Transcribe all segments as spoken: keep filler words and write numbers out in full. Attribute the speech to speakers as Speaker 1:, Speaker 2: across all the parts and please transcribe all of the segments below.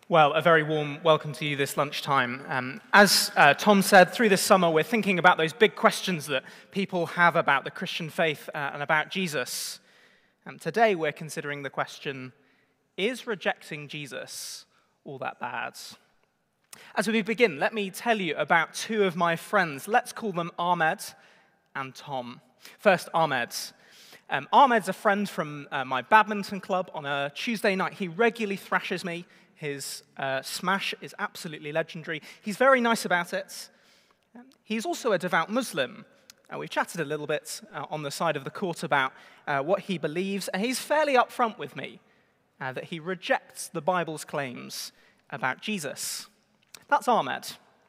Speaker 1: Well, a very warm welcome to you this lunchtime. Um, as uh, Tom said, through this summer, we're thinking about those big questions that people have about the Christian faith uh, and about Jesus. And today, we're considering the question, is rejecting Jesus all that bad? As we begin, let me tell you about two of my friends. Let's call them Ahmed and Tom. First, Ahmed. Um, Ahmed's a friend from uh, my badminton club. On a Tuesday night, he regularly thrashes me. His uh, smash is absolutely legendary. He's very nice about it. Um, he's also a devout Muslim. Uh, we've chatted a little bit uh, on the side of the court about uh, what he believes, and he's fairly upfront with me uh, that he rejects the Bible's claims about Jesus. That's Ahmed.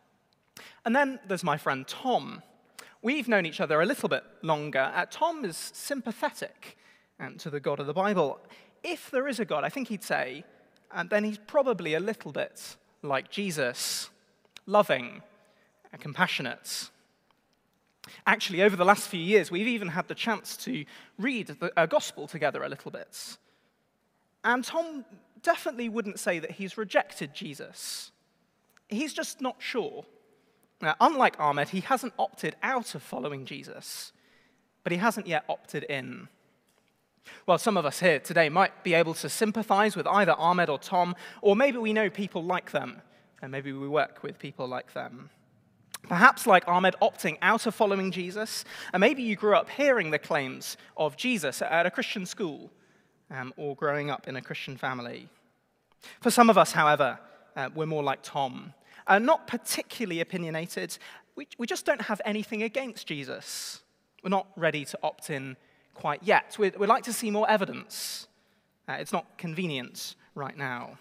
Speaker 1: And then there's my friend Tom. We've known each other a little bit longer. Uh, Tom is sympathetic um, to the God of the Bible. If there is a God, I think he'd say, and then he's probably a little bit like Jesus, loving and compassionate. Actually, over the last few years, we've even had the chance to read the uh, gospel together a little bit. And Tom definitely wouldn't say that he's rejected Jesus. He's just not sure. Now, unlike Ahmed, he hasn't opted out of following Jesus, but he hasn't yet opted in. Well, some of us here today might be able to sympathize with either Ahmed or Tom, or maybe we know people like them, and maybe we work with people like them. Perhaps like Ahmed opting out of following Jesus, and maybe you grew up hearing the claims of Jesus at a Christian school, um, or growing up in a Christian family. For some of us, however, uh, we're more like Tom, uh, not particularly opinionated. We, we just don't have anything against Jesus. We're not ready to opt in quite yet. We'd, we'd like to see more evidence. Uh, it's not convenient right now.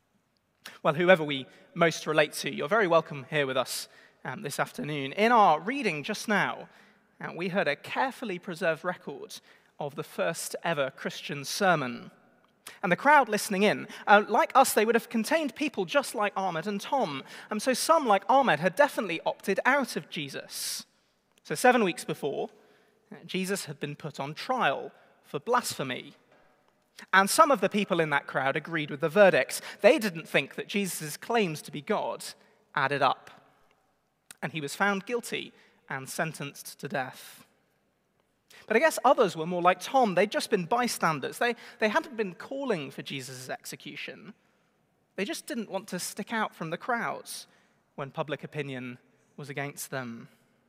Speaker 1: Well, whoever we most relate to, you're very welcome here with us um, this afternoon. In our reading just now, uh, we heard a carefully preserved record of the first ever Christian sermon. And the crowd listening in, uh, like us, they would have contained people just like Ahmed and Tom. And so some, like Ahmed, had definitely opted out of Jesus. So seven weeks before, Jesus had been put on trial for blasphemy. And some of the people in that crowd agreed with the verdict. They didn't think that Jesus' claims to be God added up. And he was found guilty and sentenced to death. But I guess others were more like Tom. They'd just been bystanders. They, they hadn't been calling for Jesus' execution. They just didn't want to stick out from the crowds when public opinion was against them.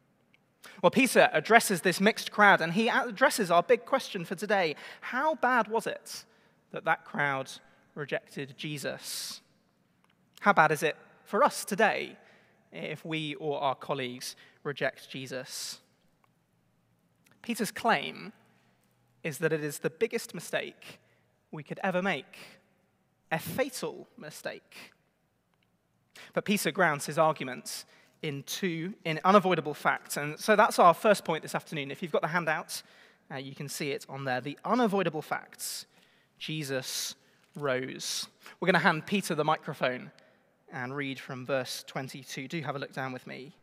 Speaker 1: Well, Peter addresses this mixed crowd, and he addresses our big question for today. How bad was it that that crowd rejected Jesus? How bad is it for us today if we or our colleagues reject Jesus? Peter's claim is that it is the biggest mistake we could ever make, a fatal mistake. But Peter grounds his arguments in two in unavoidable facts. And so that's our first point this afternoon. If you've got the handout, uh, you can see it on there. The unavoidable facts. Jesus rose. We're going to hand Peter the microphone and read from verse twenty-two. Do have a look down with me.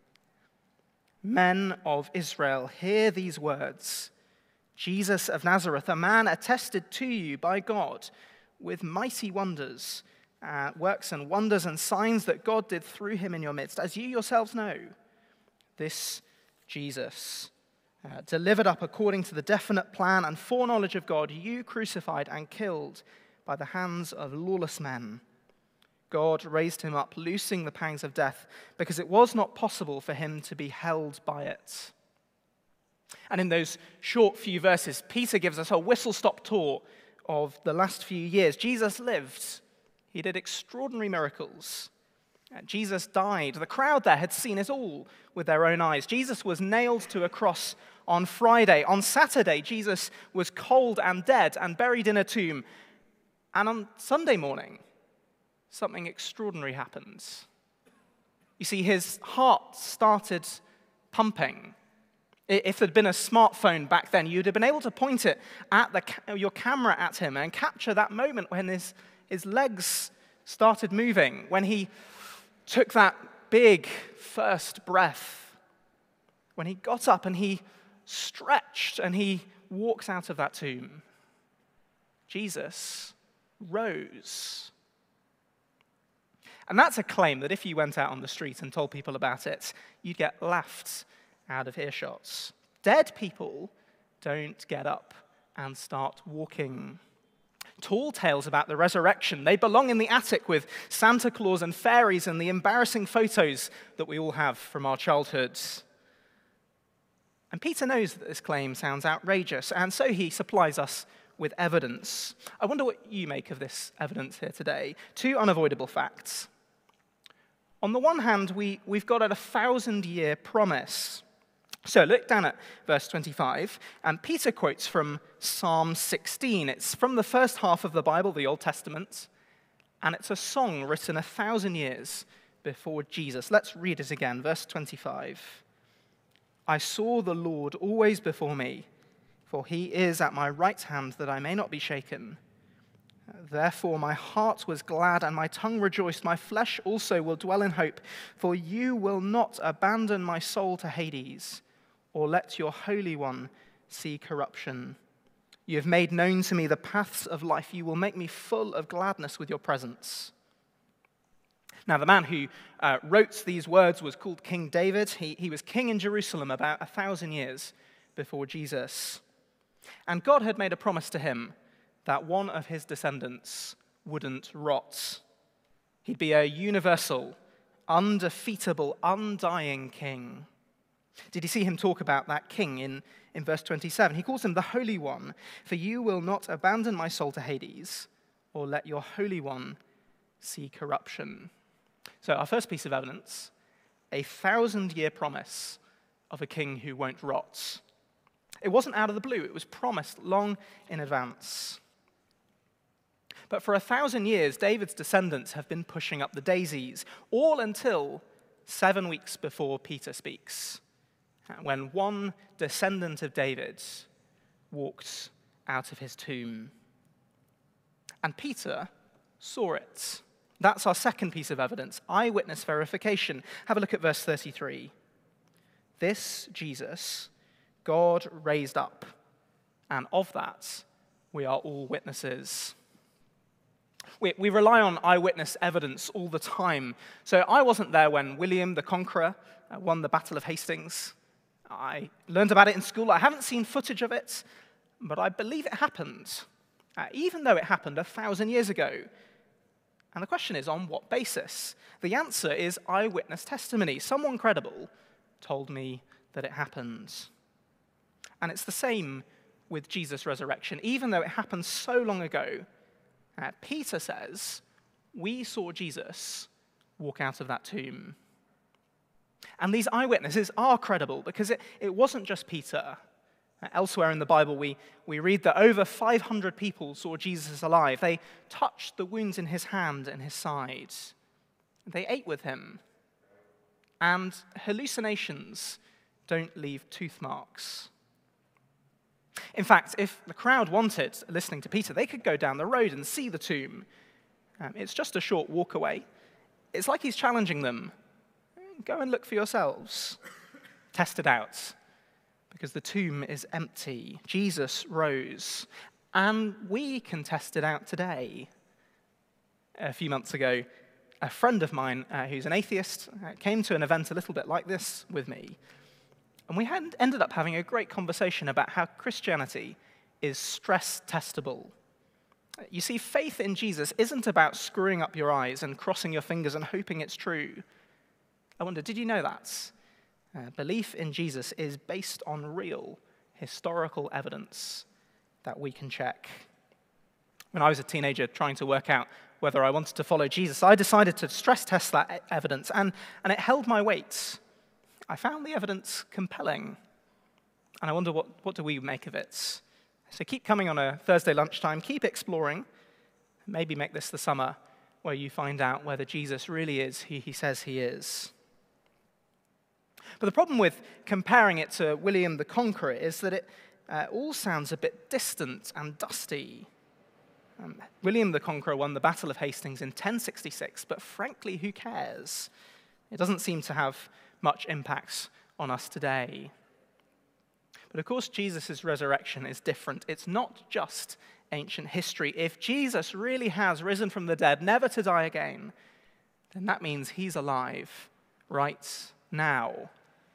Speaker 1: Men of Israel, hear these words. Jesus of Nazareth, a man attested to you by God with mighty wonders, Uh, works and wonders and signs that God did through him in your midst, as you yourselves know. This Jesus, uh, delivered up according to the definite plan and foreknowledge of God, you crucified and killed by the hands of lawless men. God raised him up, loosing the pangs of death, because it was not possible for him to be held by it. And in those short few verses, Peter gives us a whistle-stop tour of the last few years. Jesus lived. He did extraordinary miracles. Jesus died. The crowd there had seen it all with their own eyes. Jesus was nailed to a cross on Friday. On Saturday, Jesus was cold and dead and buried in a tomb. And on Sunday morning, something extraordinary happened. You see, his heart started pumping. If there'd been a smartphone back then, you'd have been able to point it at the, your camera at him and capture that moment when his His legs started moving, when he took that big first breath, when he got up and he stretched and he walked out of that tomb. Jesus rose. And that's a claim that if you went out on the street and told people about it, you'd get laughed out of earshot. Dead people don't get up and start walking. Tall tales about the resurrection, they belong in the attic with Santa Claus and fairies and the embarrassing photos that we all have from our childhoods. And Peter knows that this claim sounds outrageous, and so he supplies us with evidence. I wonder what you make of this evidence here today. Two unavoidable facts. On the one hand, we, we've got a thousand-year promise. So look down at verse twenty-five, and Peter quotes from Psalm sixteen. It's from the first half of the Bible, the Old Testament, and it's a song written a thousand years before Jesus. Let's read it again, verse twenty-five. I saw the Lord always before me, for he is at my right hand that I may not be shaken. Therefore my heart was glad and my tongue rejoiced. My flesh also will dwell in hope, for you will not abandon my soul to Hades, or let your Holy One see corruption. You have made known to me the paths of life. You will make me full of gladness with your presence. Now, the man who uh, wrote these words was called King David. He, he was king in Jerusalem about a thousand years before Jesus. And God had made a promise to him that one of his descendants wouldn't rot. He'd be a universal, undefeatable, undying king. Did you see him talk about that king in, in verse twenty-seven? He calls him the Holy One, for you will not abandon my soul to Hades, or let your Holy One see corruption. So our first piece of evidence, a thousand-year promise of a king who won't rot. It wasn't out of the blue. It was promised long in advance. But for a thousand years, David's descendants have been pushing up the daisies, all until seven weeks before Peter speaks, when one descendant of David walked out of his tomb. And Peter saw it. That's our second piece of evidence, eyewitness verification. Have a look at verse thirty-three. This Jesus God raised up, and of that we are all witnesses. We, we rely on eyewitness evidence all the time. So I wasn't there when William the Conqueror uh, won the Battle of Hastings. I learned about it in school. I haven't seen footage of it, but I believe it happened, uh, even though it happened a thousand years ago. And the question is, on what basis? The answer is eyewitness testimony. Someone credible told me that it happened. And it's the same with Jesus' resurrection. Even though it happened so long ago, uh, Peter says, we saw Jesus walk out of that tomb. And these eyewitnesses are credible because it, it wasn't just Peter. Uh, elsewhere in the Bible, we, we read that over five hundred people saw Jesus alive. They touched the wounds in his hand and his side. They ate with him. And hallucinations don't leave tooth marks. In fact, if the crowd wanted, listening to Peter, they could go down the road and see the tomb. Um, it's just a short walk away. It's like he's challenging them. Go and look for yourselves. Test it out. Because the tomb is empty. Jesus rose. And we can test it out today. A few months ago, a friend of mine uh, who's an atheist uh, came to an event a little bit like this with me. And we had ended up having a great conversation about how Christianity is stress testable. You see, faith in Jesus isn't about screwing up your eyes and crossing your fingers and hoping it's true. I wonder, did you know that? Uh, belief in Jesus is based on real historical evidence that we can check. When I was a teenager trying to work out whether I wanted to follow Jesus, I decided to stress test that evidence, and, and it held my weight. I found the evidence compelling, and I wonder what, what do we make of it? So keep coming on a Thursday lunchtime, keep exploring, maybe make this the summer where you find out whether Jesus really is who he says he is. But the problem with comparing it to William the Conqueror is that it uh, all sounds a bit distant and dusty. Um, William the Conqueror won the Battle of Hastings in ten sixty-six, but frankly, who cares? It doesn't seem to have much impact on us today. But of course, Jesus' resurrection is different. It's not just ancient history. If Jesus really has risen from the dead, never to die again, then that means he's alive right now.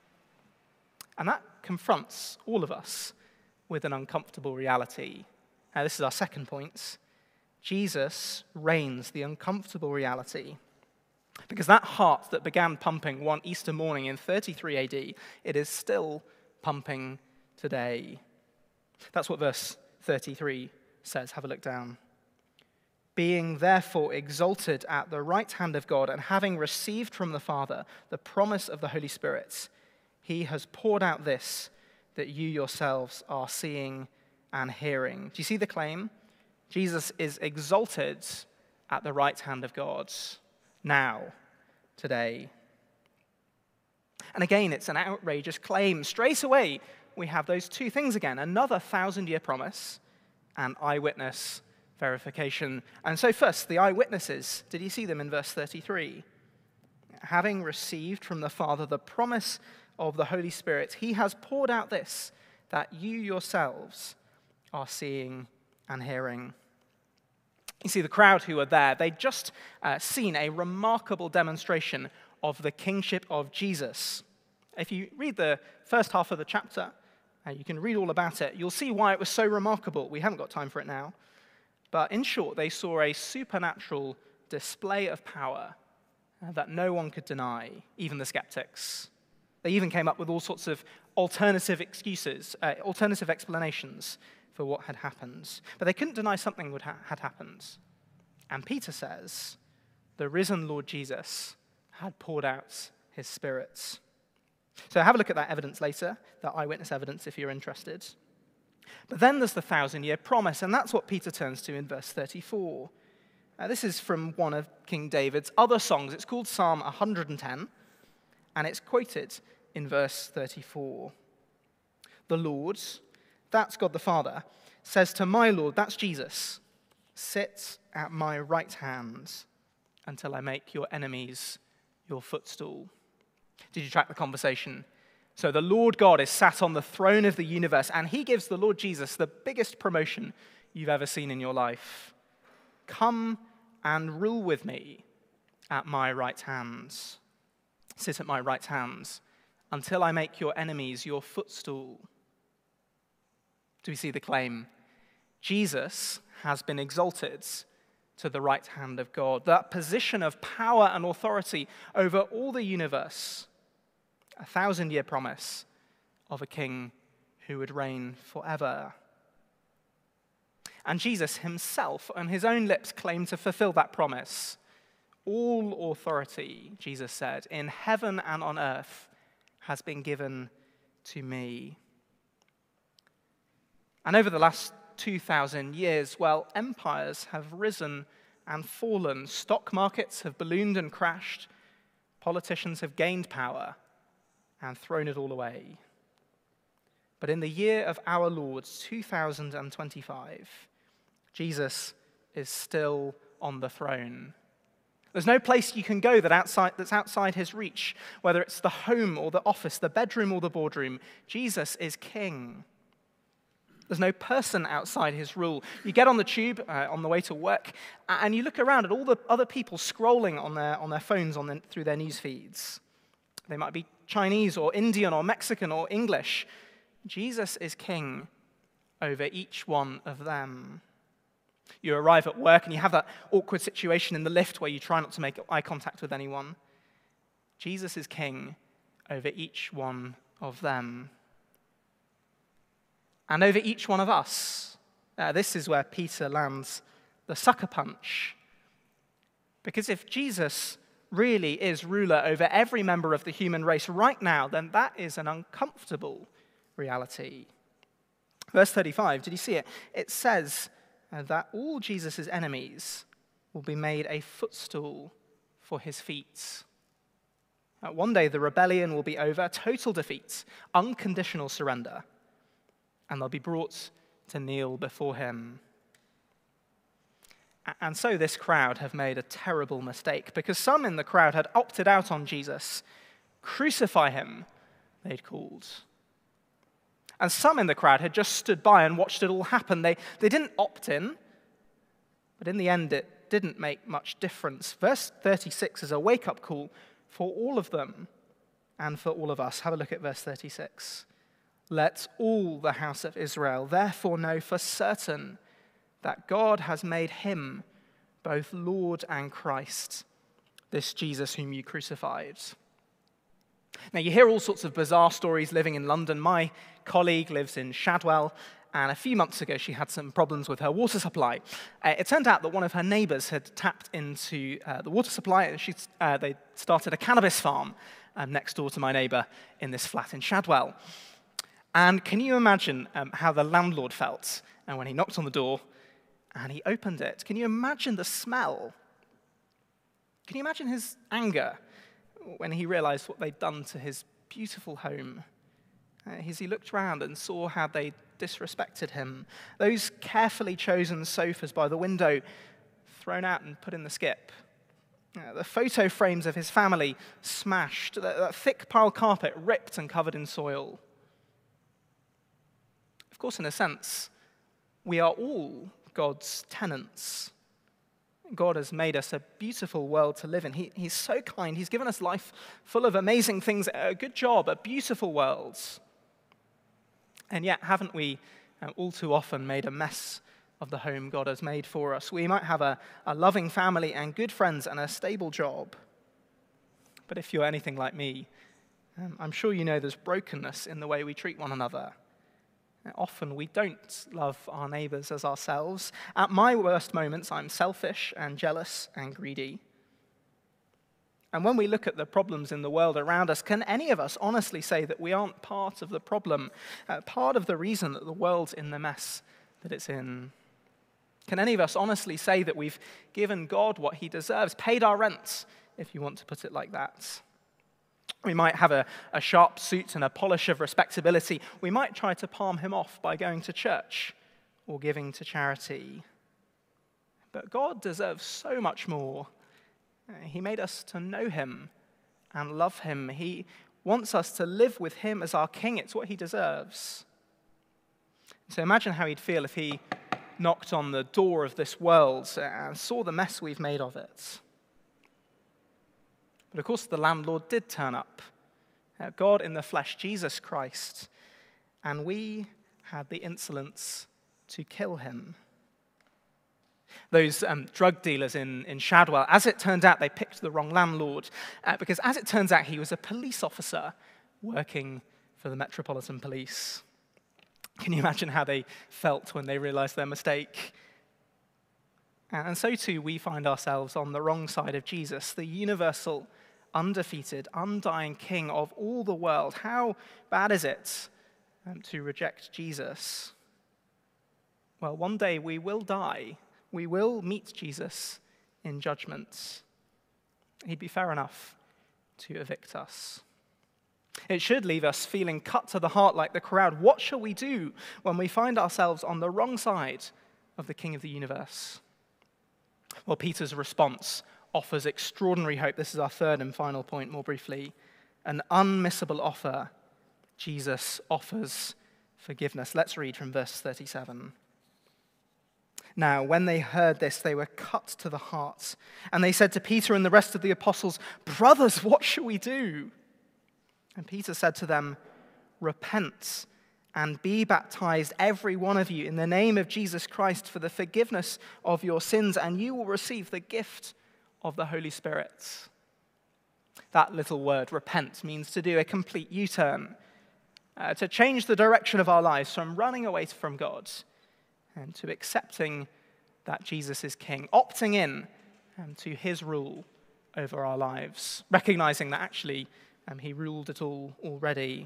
Speaker 1: And that confronts all of us with an uncomfortable reality. Now, this is our second point. Jesus reigns the uncomfortable reality. Because that heart that began pumping one Easter morning in thirty-three A D, it is still pumping today. That's what verse thirty-three says. Have a look down. Being therefore exalted at the right hand of God, and having received from the Father the promise of the Holy Spirit, he has poured out this that you yourselves are seeing and hearing. Do you see the claim? Jesus is exalted at the right hand of God now, today. And again, it's an outrageous claim. Straight away, we have those two things again, another thousand-year promise and eyewitness verification. And so first, the eyewitnesses. Did you see them in verse thirty-three? Having received from the Father the promise of the Holy Spirit, he has poured out this that you yourselves are seeing and hearing. You see, the crowd who were there, they'd just uh, seen a remarkable demonstration of the kingship of Jesus. If you read the first half of the chapter, uh, you can read all about it. You'll see why it was so remarkable. We haven't got time for it now. But in short, they saw a supernatural display of power uh, that no one could deny, even the skeptics. They even came up with all sorts of alternative excuses, uh, alternative explanations for what had happened. But they couldn't deny something would ha- had happened. And Peter says, the risen Lord Jesus had poured out his Spirit. So have a look at that evidence later, that eyewitness evidence if you're interested. But then there's the thousand-year promise, and that's what Peter turns to in verse thirty-four. Uh, this is from one of King David's other songs. It's called Psalm one hundred ten, and it's quoted in verse thirty-four. The Lord, that's God the Father, says to my Lord, that's Jesus, sit at my right hand until I make your enemies your footstool. Did you track the conversation? So the Lord God is sat on the throne of the universe, and he gives the Lord Jesus the biggest promotion you've ever seen in your life. Come and rule with me at my right hand. Sit at my right hand until I make your enemies your footstool. Do we see the claim? Jesus has been exalted to the right hand of God, that position of power and authority over all the universe, a thousand-year promise of a king who would reign forever. And Jesus himself, on his own lips, claimed to fulfill that promise. All authority, Jesus said, in heaven and on earth has been given to me. And over the last two thousand years, well, empires have risen and fallen. Stock markets have ballooned and crashed. Politicians have gained power and thrown it all away. But in the year of our Lord, two thousand twenty-five, Jesus is still on the throne. There's no place you can go that outside, that's outside his reach, whether it's the home or the office, the bedroom or the boardroom. Jesus is king. There's no person outside his rule. You get on the tube uh, on the way to work, and you look around at all the other people scrolling on their, on their phones on the, through their news feeds. They might be Chinese or Indian or Mexican or English. Jesus is king over each one of them. You arrive at work and you have that awkward situation in the lift where you try not to make eye contact with anyone. Jesus is king over each one of them. And over each one of us. Uh, this is where Peter lands the sucker punch. Because if Jesus really is ruler over every member of the human race right now, then that is an uncomfortable reality. Verse thirty-five, did you see it? It says uh, that all Jesus' enemies will be made a footstool for his feet. Uh, one day the rebellion will be over, total defeat, unconditional surrender, and they'll be brought to kneel before him. And so this crowd have made a terrible mistake, because some in the crowd had opted out on Jesus. Crucify him, they'd called. And some in the crowd had just stood by and watched it all happen. They, they didn't opt in, but in the end it didn't make much difference. Verse thirty-six is a wake-up call for all of them and for all of us. Have a look at verse thirty-six. Let all the house of Israel therefore know for certain that God has made him both Lord and Christ, this Jesus whom you crucified. Now, you hear all sorts of bizarre stories living in London. My colleague lives in Shadwell, and a few months ago she had some problems with her water supply. Uh, it turned out that one of her neighbors had tapped into uh, the water supply, and she, uh, they started a cannabis farm um, next door to my neighbor in this flat in Shadwell. And can you imagine um, how the landlord felt and when he knocked on the door and he opened it? Can you imagine the smell? Can you imagine his anger when he realized what they'd done to his beautiful home? Uh, as he looked around and saw how they disrespected him. Those carefully chosen sofas by the window thrown out and put in the skip. Uh, the photo frames of his family smashed. That, that thick pile carpet ripped and covered in soil. Of course, in a sense, we are all God's tenants. God has made us a beautiful world to live in. He, he's so kind. He's given us life full of amazing things, a good job, a beautiful world. And yet, haven't we uh, all too often made a mess of the home God has made for us? We might have a, a loving family and good friends and a stable job. But if you're anything like me, um, I'm sure you know there's brokenness in the way we treat one another. Often we don't love our neighbors as ourselves. At my worst moments, I'm selfish and jealous and greedy. And when we look at the problems in the world around us, can any of us honestly say that we aren't part of the problem, uh, part of the reason that the world's in the mess that it's in? Can any of us honestly say that we've given God what he deserves, paid our rent, if you want to put it like that? We might have a, a sharp suit and a polish of respectability. We might try to palm him off by going to church or giving to charity. But God deserves so much more. He made us to know him and love him. He wants us to live with him as our king. It's what he deserves. So imagine how he'd feel if he knocked on the door of this world and saw the mess we've made of it. But of course, the landlord did turn up. Uh, God in the flesh, Jesus Christ. And we had the insolence to kill him. Those um, drug dealers in, in Shadwell, as it turned out, they picked the wrong landlord. Uh, because as it turns out, he was a police officer working for the Metropolitan Police. Can you imagine how they felt when they realized their mistake? And so too, we find ourselves on the wrong side of Jesus, the universal, undefeated, undying King of all the world. How bad is it um, to reject Jesus? Well, one day we will die. We will meet Jesus in judgment. He'd be fair enough to evict us. It should leave us feeling cut to the heart like the crowd. What shall we do when we find ourselves on the wrong side of the King of the universe? Well, Peter's response offers extraordinary hope. This is our third and final point, more briefly. An unmissable offer. Jesus offers forgiveness. Let's read from verse thirty-seven. Now, when they heard this, they were cut to the heart, and they said to Peter and the rest of the apostles, "Brothers, what shall we do?" And Peter said to them, "Repent and be baptized, every one of you, in the name of Jesus Christ for the forgiveness of your sins, and you will receive the gift of the Holy Spirit." That little word, repent, means to do a complete U-turn, uh, to change the direction of our lives from running away from God and to accepting that Jesus is King, opting in um, to his rule over our lives, recognizing that actually um, he ruled it all already.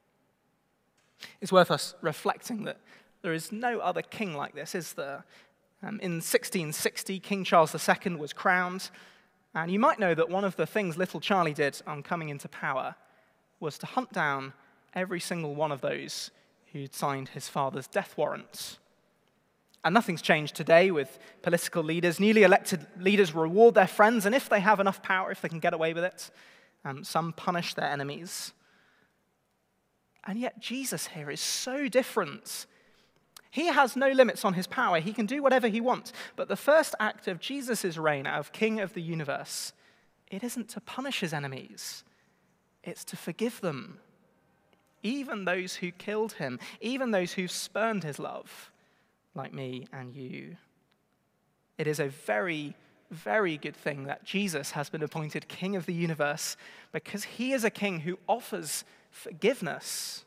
Speaker 1: It's worth us reflecting that there is no other king like this, is there? Um, in sixteen sixty, King Charles the Second was crowned, and you might know that one of the things little Charlie did on coming into power was to hunt down every single one of those who'd signed his father's death warrant. And nothing's changed today with political leaders. Newly elected leaders reward their friends, and if they have enough power, if they can get away with it, um, some punish their enemies. And yet Jesus here is so different. He has no limits on his power. He can do whatever he wants. But the first act of Jesus' reign as King of the universe, it isn't to punish his enemies. It's to forgive them. Even those who killed him, even those who spurned his love, like me and you. It is a very, very good thing that Jesus has been appointed King of the universe because he is a king who offers forgiveness.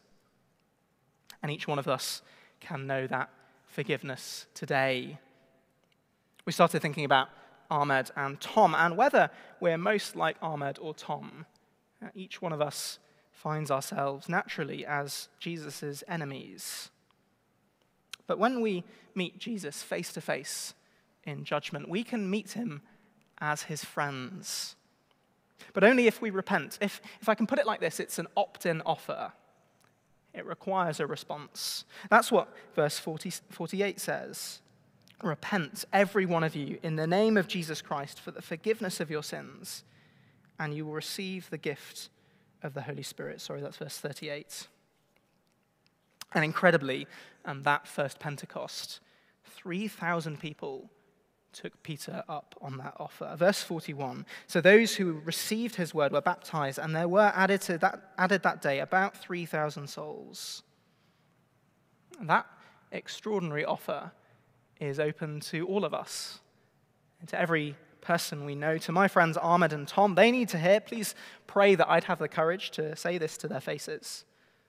Speaker 1: And each one of us can know that forgiveness today. We started thinking about Ahmed and Tom and whether we're most like Ahmed or Tom. Each one of us finds ourselves naturally as Jesus' enemies. But when we meet Jesus face to face in judgment, we can meet him as his friends. But only if we repent. If, if I can put it like this, it's an opt-in offer. It requires a response. That's what verse forty, forty-eight says. Repent, every one of you, in the name of Jesus Christ for the forgiveness of your sins, and you will receive the gift of the Holy Spirit. Sorry, that's verse thirty-eight. And incredibly, um, that first Pentecost, three thousand people took Peter up on that offer. Verse forty-one, so those who received his word were baptized, and there were added to that added that day about three thousand souls. That extraordinary offer is open to all of us, and to every person we know. To my friends Ahmed and Tom, they need to hear. Please pray that I'd have the courage to say this to their faces.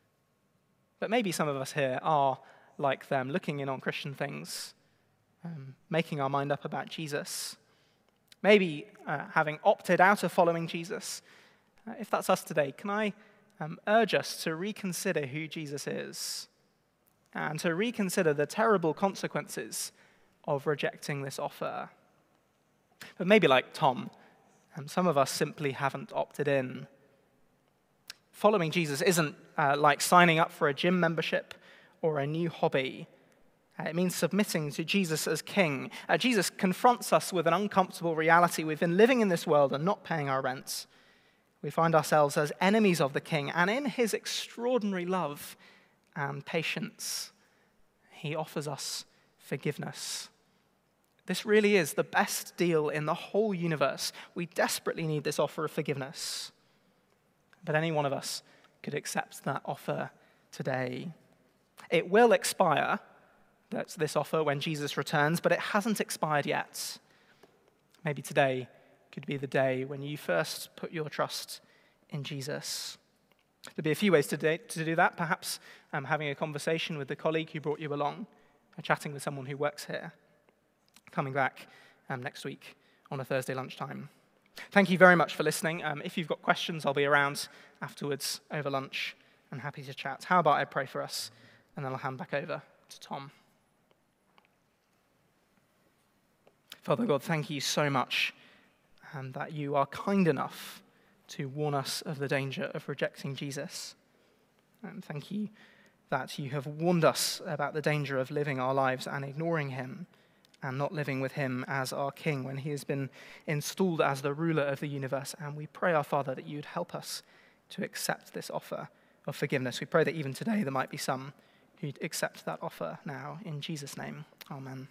Speaker 1: But maybe some of us here are like them, looking in on Christian things, Um, making our mind up about Jesus. Maybe uh, having opted out of following Jesus. Uh, if that's us today, can I um, urge us to reconsider who Jesus is and to reconsider the terrible consequences of rejecting this offer? But maybe like Tom, um, some of us simply haven't opted in. Following Jesus isn't uh, like signing up for a gym membership or a new hobby. It means submitting to Jesus as king. Uh, Jesus confronts us with an uncomfortable reality. We've been living in this world and not paying our rents. We find ourselves as enemies of the king. And in his extraordinary love and patience, he offers us forgiveness. This really is the best deal in the whole universe. We desperately need this offer of forgiveness. But any one of us could accept that offer today. It will expire. That's this offer when Jesus returns, but it hasn't expired yet. Maybe today could be the day when you first put your trust in Jesus. There'll be a few ways to do, to do that. Perhaps um, having a conversation with the colleague who brought you along, or chatting with someone who works here, coming back um, next week on a Thursday lunchtime. Thank you very much for listening. Um, if you've got questions, I'll be around afterwards over lunch and happy to chat. How about I pray for us, and then I'll hand back over to Tom. Father God, thank you so much um, that you are kind enough to warn us of the danger of rejecting Jesus. And thank you that you have warned us about the danger of living our lives and ignoring him and not living with him as our king when he has been installed as the ruler of the universe. And we pray, our Father, that you would help us to accept this offer of forgiveness. We pray that even today there might be some who'd accept that offer now. In Jesus' name, amen.